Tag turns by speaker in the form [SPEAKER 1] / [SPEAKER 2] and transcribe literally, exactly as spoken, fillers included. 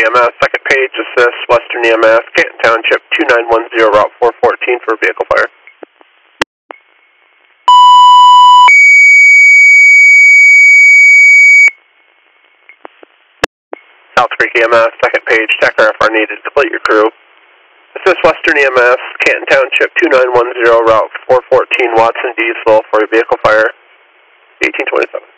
[SPEAKER 1] E M S, second page, assist, Western E M S, Canton Township, two nine one zero, route four fourteen for vehicle fire. South Creek E M S, second page, T A C R F are needed, split your crew. Assist Western E M S, Canton Township, two nine one zero, route four fourteen, Watson Diesel for vehicle fire, eighteen twenty-seven.